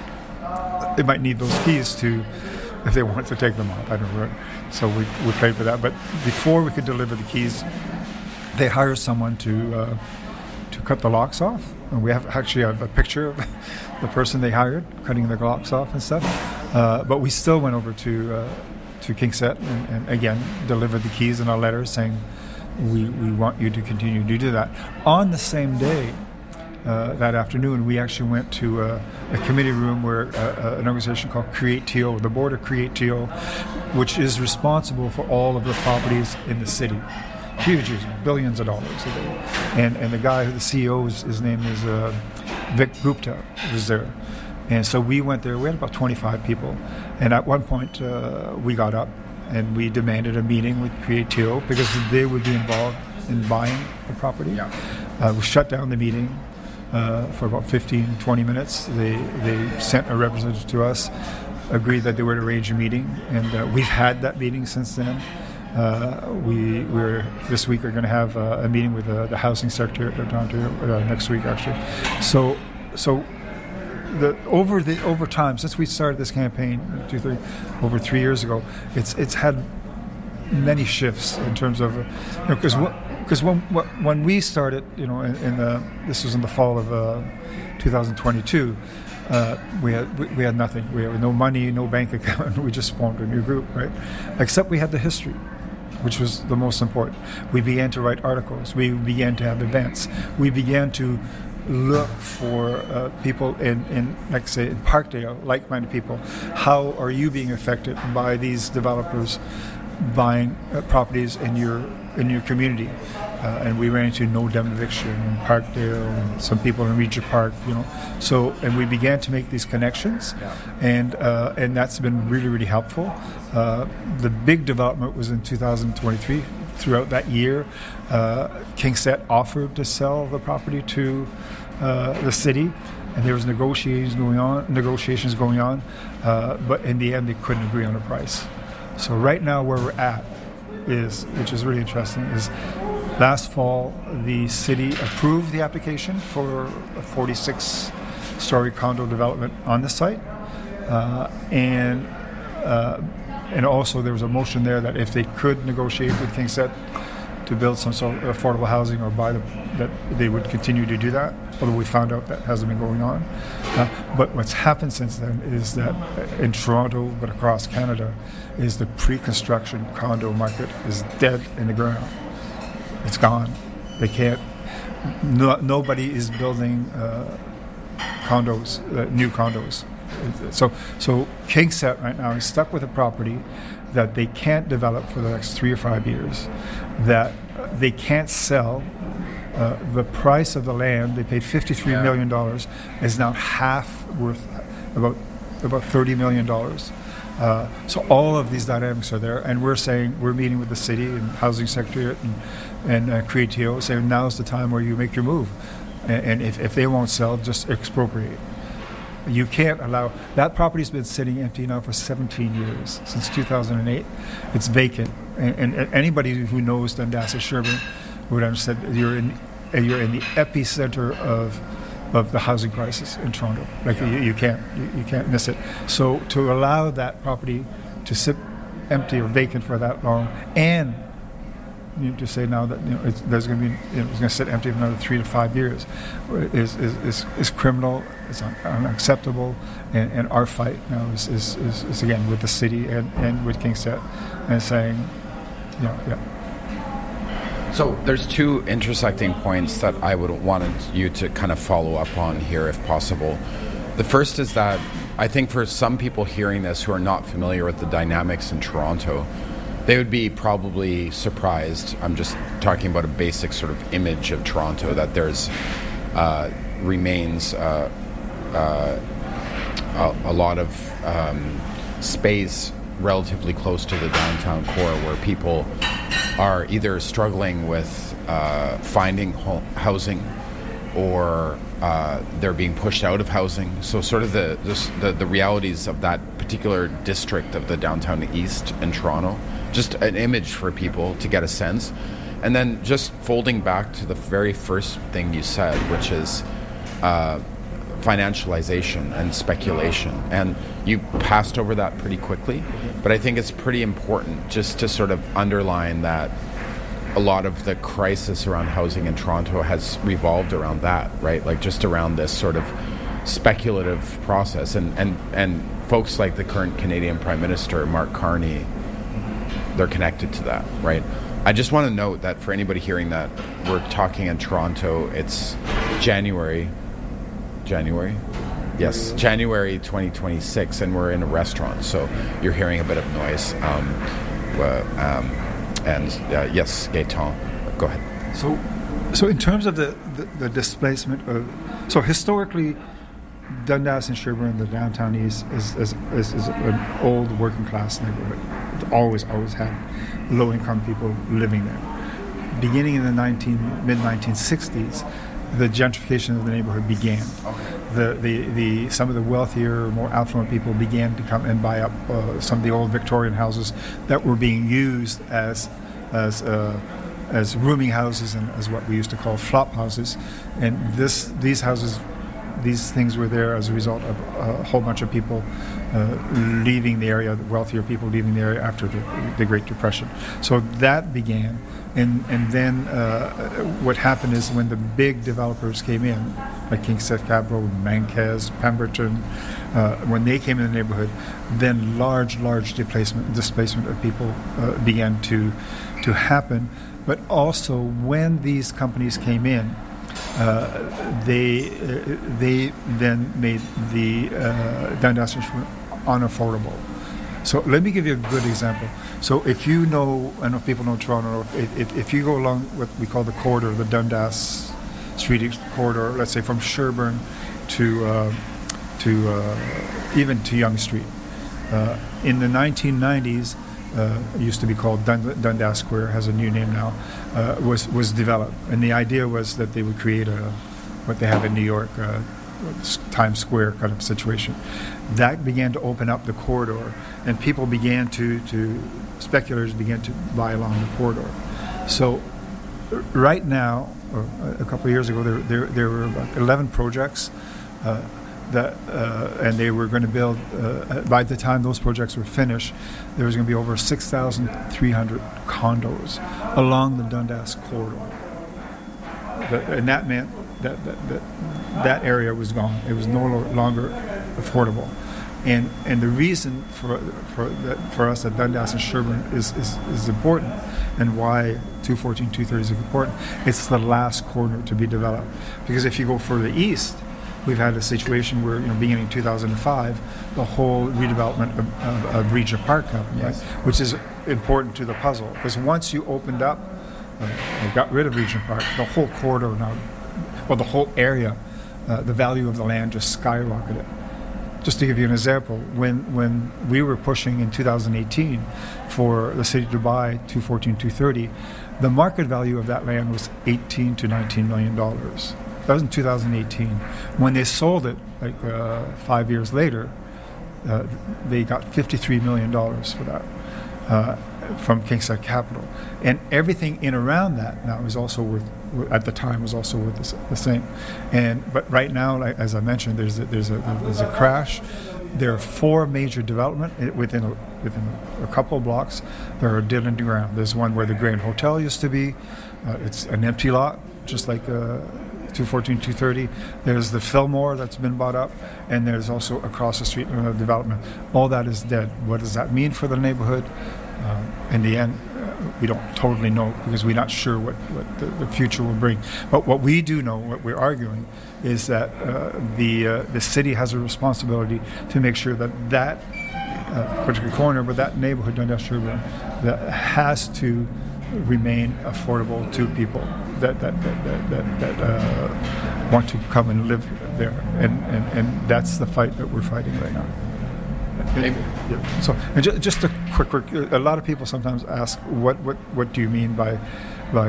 they might need those keys to, if they wanted to take them off. I don't know. So we we paid for that. But before we could deliver the keys, they hired someone to. Uh, to cut the locks off, and we have actually have a picture of the person they hired cutting the locks off and stuff. Uh, but we still went over to uh, to Kingset and, and again delivered the keys in a letter saying we we want you to continue to do that. On the same day, uh, that afternoon, we actually went to uh, a committee room where uh, an organization called Create T O, the board of Create T O, which is responsible for all of the properties in the city. Huge, billions of dollars. And and the guy, the C E O, his name is uh, Vic Gupta, was there. And so we went there. We had about twenty-five people. And at one point, uh, we got up and we demanded a meeting with Create T O because they would be involved in buying the property. Yeah. Uh, we shut down the meeting uh, for about fifteen, twenty minutes. They, they sent a representative to us, agreed that they would arrange a meeting. And uh, we've had that meeting since then. Uh, we we're this week are going to have uh, a meeting with uh, the housing secretary at Toronto uh, next week actually. So so the over the over time since we started this campaign two, three, over three years ago, it's it's had many shifts in terms of because you know, because when when we started, you know, in, in the this was in the fall of uh, two thousand twenty-two. Uh, we had we, we had nothing. We had no money, no bank account. We just formed a new group, right? Except we had the history, which was the most important. We began to write articles. We began to have events. We began to look for uh, people in, in, like say, in Parkdale, like-minded people. How are you being affected by these developers buying uh, properties in your in your community? Uh, and we ran into No Dem Eviction in Parkdale and some people in Regent Park, you know. So, and we began to make these connections, yeah. and uh, and that's been really, really helpful. Uh, the big development was in two thousand twenty-three. Throughout that year, uh, Kingset offered to sell the property to uh, the city, and there was negotiations going on, negotiations going on, uh, but in the end they couldn't agree on a price. So right now where we're at is, which is really interesting, is last fall the city approved the application for a forty-six story condo development on the site, uh, and uh, and also there was a motion there that if they could negotiate with KingSett to build some sort of affordable housing or buy the, that they would continue to do that, although we found out that hasn't been going on. Uh, but what's happened since then is that in Toronto, but across Canada, is the pre-construction condo market is dead in the ground. It's gone. They can't, no, nobody is building uh, condos, uh, new condos. So, so KingSett right now is stuck with a property that they can't develop for the next three or five years, that they can't sell. Uh, the price of the land, they paid fifty-three yeah. million dollars, is now half worth, about about thirty million dollars. Uh, so all of these dynamics are there, and we're saying, we're meeting with the city and Housing Secretariat and, and uh, Creatio, saying now's the time where you make your move. And, and if, if they won't sell, just expropriate. You can't allow, that property's been sitting empty now for seventeen years, since two thousand eight. It's vacant. And, and, and anybody who knows Dundas or Sherbourne would understand you're in you're in the epicenter of of the housing crisis in Toronto. Like yeah. you, you can't you, you can't miss it. So to allow that property to sit empty or vacant for that long, and you know, to say now that you know it's, there's going to be you know, it's going to sit empty for another three to five years is is is, is criminal. It's un- unacceptable. And, and our fight now is is, is is again with the city and, and with KingSett and saying, you know, yeah. So there's two intersecting points that I would want you to kind of follow up on here if possible. The first is that I think for some people hearing this who are not familiar with the dynamics in Toronto, they would be probably surprised. I'm just talking about a basic sort of image of Toronto, that there's uh, remains uh, uh, a, a lot of um, space relatively close to the downtown core where people are either struggling with uh, finding ho- housing or uh, they're being pushed out of housing. So sort of the, the the realities of that particular district of the downtown east in Toronto, just an image for people to get a sense. And then just folding back to the very first thing you said, which is uh, financialization and speculation. And you passed over that pretty quickly, but I think it's pretty important just to sort of underline that a lot of the crisis around housing in Toronto has revolved around that, right? Like just around this sort of speculative process. And, and, and folks like the current Canadian Prime Minister, Mark Carney, they're connected to that, right? I just want to note that for anybody hearing that, we're talking in Toronto, it's January, January? Yes, January twenty twenty-six, and we're in a restaurant, so you're hearing a bit of noise. Um, uh, um, and uh, yes, Gaetan, go ahead. So, so in terms of the, the, the displacement of, so historically, Dundas and Sherbourne, the downtown east, is, is, is, is an old working class neighborhood. It's always, always had low-income people living there. Beginning in the nineteen, mid nineteen sixties, the gentrification of the neighborhood began. The, the, the some of the wealthier, more affluent people began to come and buy up uh, some of the old Victorian houses that were being used as as uh, as rooming houses and as what we used to call flop houses. And this these houses, these things were there as a result of a whole bunch of people uh, leaving the area, the wealthier people leaving the area after the, the Great Depression. So that began. And and then uh, what happened is when the big developers came in, like KingSett Capital, Manquez, Pemberton, uh, when they came in the neighborhood, then large, large displacement displacement of people uh, began to to happen. But also when these companies came in, uh, they uh, they then made the uh, Dundas unaffordable. So let me give you a good example. So if you know, I know people know Toronto, if, if, if you go along what we call the corridor, the Dundas Street corridor, let's say from Sherbourne to uh, to uh, even to Yonge Street, uh, in the nineteen nineties, uh, it used to be called Dund- Dundas Square, has a new name now, uh, was was developed, and the idea was that they would create a what they have in New York, uh, Times Square kind of situation. That began to open up the corridor, and people began to, to speculators began to buy along the corridor. So right now, or a couple of years ago, there, there, there were about eleven projects uh, that, uh, and they were going to build, uh, by the time those projects were finished, there was going to be over six thousand three hundred condos along the Dundas corridor. That, and that meant that that, that that area was gone. It was no longer affordable. And and the reason for for that, for us at Dundas and Sherbourne is, is, is important, and why two fourteen, two thirty is important. It's the last corner to be developed. Because if you go further east, we've had a situation where, you know, beginning in two thousand five, the whole redevelopment of, of, of Regent Park happened, yes. right? Which is important to the puzzle. Because once you opened up, uh, got rid of Regent Park, the whole corridor now, well, the whole area, uh, the value of the land just skyrocketed. Just to give you an example, when when we were pushing in two thousand eighteen for the city to buy two fourteen, two thirty, the market value of that land was eighteen to nineteen million dollars. That was in two thousand eighteen. When they sold it, like uh, five years later, uh, they got fifty-three million dollars for that uh, from KingSett Capital, and everything in around that now is also worth. At the time, was also worth the, the same. And but right now, like, as I mentioned, there's a, there's a there's a crash. There are four major development within a, within a couple of blocks. There are dead in the ground. There's one where the Grand Hotel used to be. Uh, it's an empty lot, just like uh, two fourteen, two thirty. There's the Fillmore that's been bought up, and there's also across the street uh, development. All that is dead. What does that mean for the neighborhood? Uh, in the end, we don't totally know, because we're not sure what, what the, the future will bring. But what we do know, what we're arguing, is that uh, the uh, the city has a responsibility to make sure that that uh, particular corner, but that neighborhood, Dundas Sherbourne, that has to remain affordable to people that that that that, that, that uh, want to come and live there, and, and and that's the fight that we're fighting right now. Maybe. Yeah. So, and just, just a quick, quick, a lot of people sometimes ask, what, what, what do you mean by, by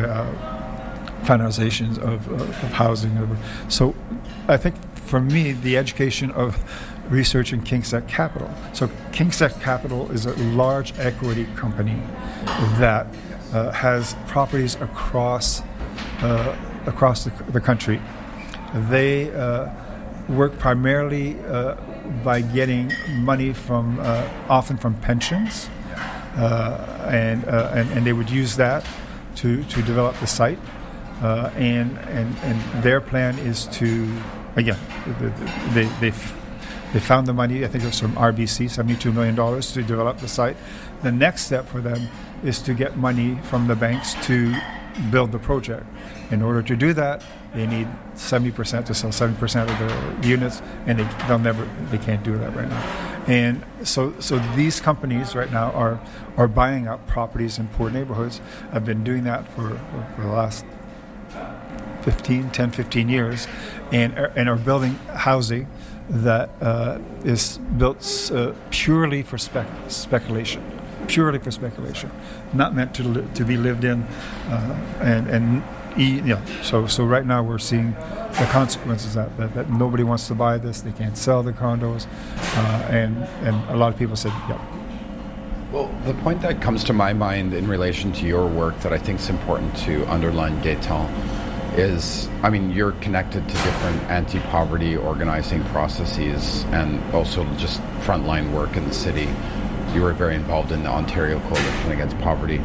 uh, finalizations of, uh, of housing? So, I think for me, the education of research in KingSett Capital. So, KingSett Capital is a large equity company that uh, has properties across uh, across the, the country. They uh, work primarily uh, by getting money from, uh, often from pensions, uh, and, uh, and and they would use that to, to develop the site, uh, and and and their plan is to, again, they they they found the money. I think it was from R B C, seventy-two million dollars to develop the site. The next step for them is to get money from the banks to build the project. In order to do that, they need seventy percent to sell seventy percent of the units, and they, they'll never, they can't do that right now. And so, so these companies right now are are buying up properties in poor neighborhoods. I've been doing that for, for the last fifteen, ten, fifteen years, and and are building housing that uh, is built uh, purely for spec- speculation. Purely for speculation, not meant to li- to be lived in, uh, and and e- you know, so so right now we're seeing the consequences that, that that nobody wants to buy this. They can't sell the condos, uh, and and a lot of people said, yeah. Well, the point that comes to my mind in relation to your work that I think is important to underline, Gaetan, is, I mean, you're connected to different anti-poverty organizing processes and also just frontline work in the city. You were very involved in the Ontario Coalition Against Poverty.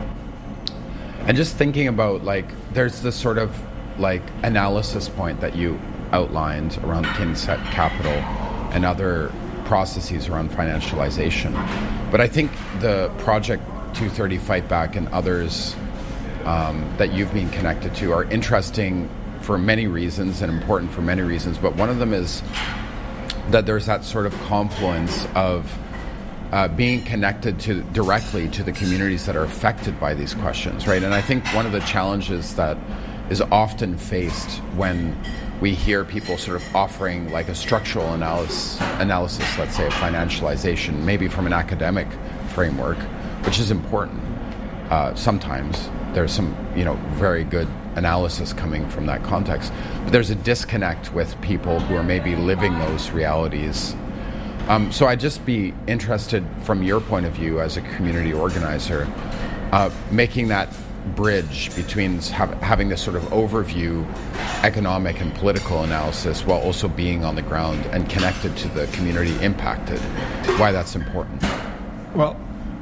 And just thinking about, like, there's this sort of, like, analysis point that you outlined around KingSett Capital and other processes around financialization. But I think the Project two thirty Fight Back and others um, that you've been connected to are interesting for many reasons and important for many reasons. But one of them is that there's that sort of confluence of Uh, being connected to directly to the communities that are affected by these questions, right? And I think one of the challenges that is often faced when we hear people sort of offering like a structural analysis, analysis, let's say, of financialization, maybe from an academic framework, which is important uh, sometimes, there's some, you know, very good analysis coming from that context. But there's a disconnect with people who are maybe living those realities. Um, so I'd just be interested, from your point of view as a community organizer, uh, making that bridge between ha- having this sort of overview economic and political analysis while also being on the ground and connected to the community impacted, why that's important. Well,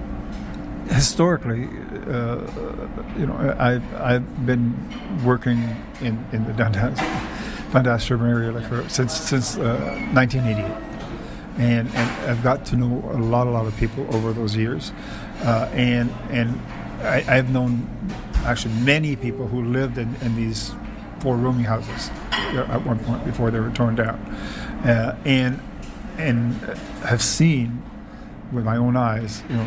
historically, uh, you know, I, I've been working in, in the Dundas, Dundas Sherbourne area like for, since since uh, nineteen eighty-eight, and and I've got to know a lot a lot of people over those years, uh, and and I, I've known actually many people who lived in, in these four rooming houses at one point before they were torn down, uh, and and have seen with my own eyes, you know,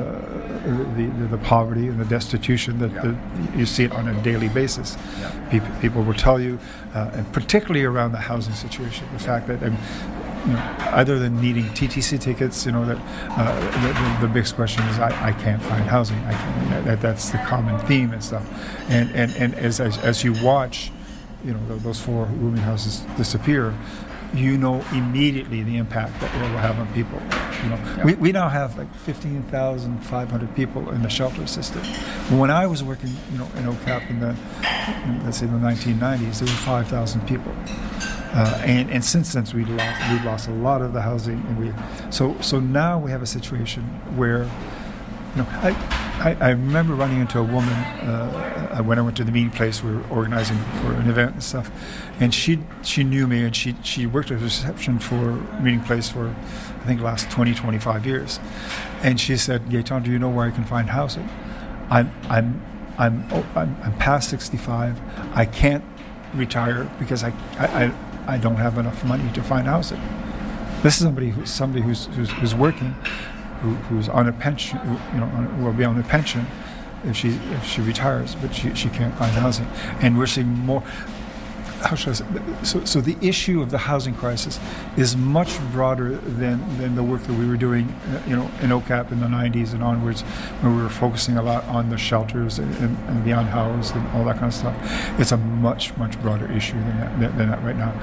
uh, the, the the poverty and the destitution that yeah. the, you see it on a daily basis. Yeah. People, people will tell you, uh, and particularly around the housing situation, the yeah. fact that, um, you know, other than needing T T C tickets, you know, that uh, the, the, the biggest question is, I, I can't find housing. I can't, that, that's the common theme and stuff. And and, and as, as as you watch, you know, those four rooming houses disappear, you know immediately the impact that it will have on people. You know, yeah. we, we now have like fifteen thousand five hundred people in the shelter system. When I was working, you know, in O C A P in the, in, let's say, the nineteen nineties, there were five thousand people. Uh, and, and since then, we lost we lost a lot of the housing, and we so so now we have a situation where, you know, I I, I remember running into a woman uh, when I went to the meeting place. We were organizing for an event and stuff, and she she knew me, and she she worked at a reception for meeting place for I think last twenty, twenty-five years, and she said, "Gaetan, do you know where I can find housing? I'm I'm I'm oh, I'm, I'm past sixty-five. I can't retire because I I." I I don't have enough money to find housing." This is somebody who's somebody who's who's, who's working, who, who's on a pension, who, you know, on, will be on a pension if she if she retires, but she, she can't find housing. And we're seeing more. How should I say? So, so the issue of the housing crisis is much broader than, than the work that we were doing, you know, in O C A P in the nineties and onwards, when we were focusing a lot on the shelters and, and, and the unhoused and all that kind of stuff. It's a much, much broader issue than that, than that right now.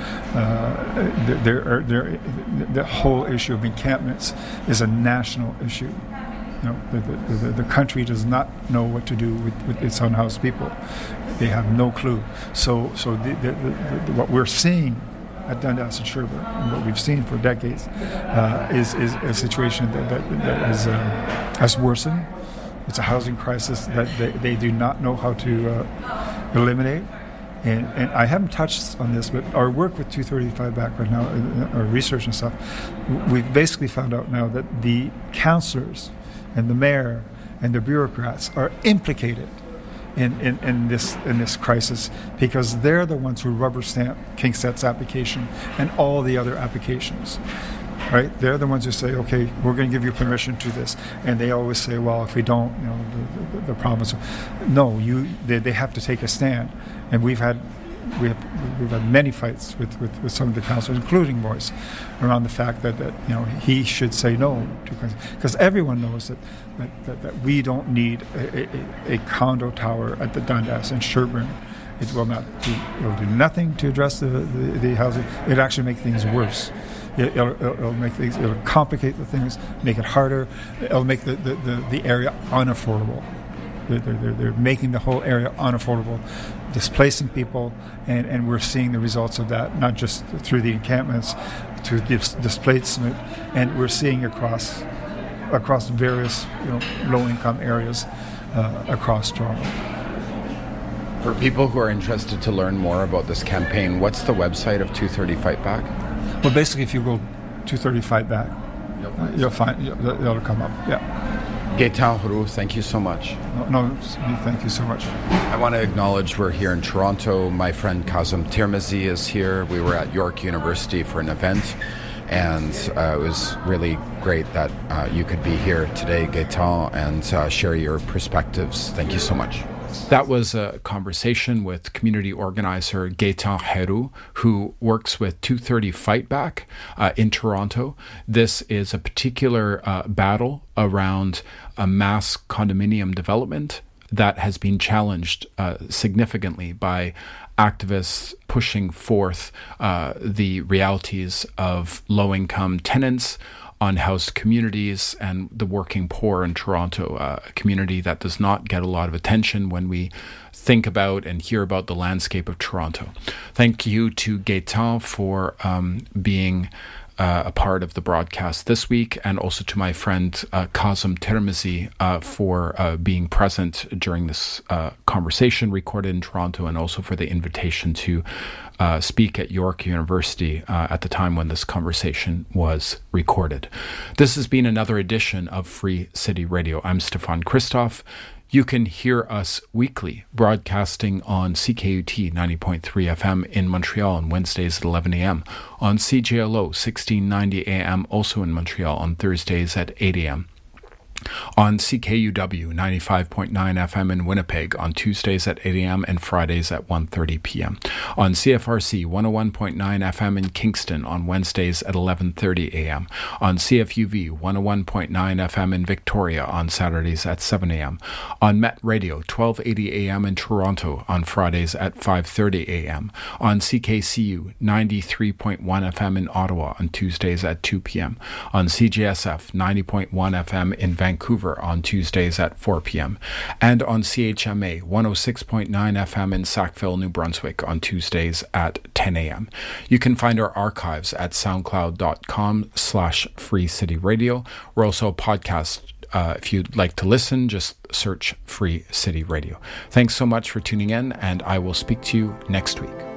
Uh, there are, there, the whole issue of encampments is a national issue. You know, the, the, the, the country does not know what to do with, with its unhoused people. They have no clue. So, so the, the, the, the, what we're seeing at Dundas and Sherbourne, and what we've seen for decades, uh, is, is a situation that, that, that has, uh, has worsened. It's a housing crisis that they, they do not know how to uh, eliminate. And, and I haven't touched on this, but our work with two thirty-five back right now, our research and stuff, we've basically found out now that the councillors and the mayor and the bureaucrats are implicated in, in, in this in this crisis, because they're the ones who rubber stamp KingSet's application and all the other applications. Right? They're the ones who say, okay, we're going to give you permission to this, and they always say, well, if we don't, you know, the, the, the promise. No, you. They, they have to take a stand, and we've had we have we've had many fights with, with, with some of the councillors, including Moise, around the fact that, that you know he should say no to, because everyone knows that that, that, that we don't need a, a, a condo tower at the Dundas and Sherbourne. It will not do, it will do nothing to address the, the, the housing. It actually make things worse. It, it'll, it'll make things, it'll complicate the things, make it harder. It'll make the, the, the, the area unaffordable. They're, they're, they're making the whole area unaffordable, displacing people, and, and we're seeing the results of that, not just through the encampments, to dis- displacement, and we're seeing across across various, you know, low-income areas uh, across Toronto. For people who are interested to learn more about this campaign, what's the website of two thirty Fight Back? Well, basically, if you go two thirty Fight Back, you'll find, you'll find you'll, it'll come up. Yeah. Gaetan Heroux, thank you so much. No, no, thank you so much. I want to acknowledge we're here in Toronto. My friend Kazım Tirmizi is here. We were at York University for an event, and uh, it was really great that uh, you could be here today, Gaetan, and uh, share your perspectives. Thank you so much. That was a conversation with community organizer Gaetan Heroux, who works with two thirty Fight Back uh, in Toronto. This is a particular uh, battle around a mass condominium development that has been challenged uh, significantly by activists pushing forth uh, the realities of low-income tenants, unhoused communities, and the working poor in Toronto, uh, a community that does not get a lot of attention when we think about and hear about the landscape of Toronto. Thank you to Gaetan for um, being Uh, a part of the broadcast this week, and also to my friend uh, Kazım Tirmizi uh, for uh, being present during this uh, conversation recorded in Toronto, and also for the invitation to uh, speak at York University uh, at the time when this conversation was recorded. This has been another edition of Free City Radio. I'm Stefan Christoff. You can hear us weekly, broadcasting on C K U T ninety point three F M in Montreal on Wednesdays at eleven a.m., on C J L O sixteen ninety A M, also in Montreal, on Thursdays at eight a.m., on C K U W ninety-five point nine F M in Winnipeg on Tuesdays at eight a.m. and Fridays at one thirty p.m. On C F R C one oh one point nine F M in Kingston on Wednesdays at eleven thirty a.m. On C F U V one oh one point nine F M in Victoria on Saturdays at seven a.m. On Met Radio twelve eighty a.m. in Toronto on Fridays at five thirty a.m. On C K C U ninety-three point one F M in Ottawa on Tuesdays at two p.m. On C J S F ninety point one F M in Vancouver Vancouver on Tuesdays at four p.m. and on C H M A one oh six point nine F M in Sackville, New Brunswick on Tuesdays at ten a.m. You can find our archives at soundcloud.com slash Free City Radio. We're also a podcast. Uh, if you'd like to listen, just search Free City Radio. Thanks so much for tuning in, and I will speak to you next week.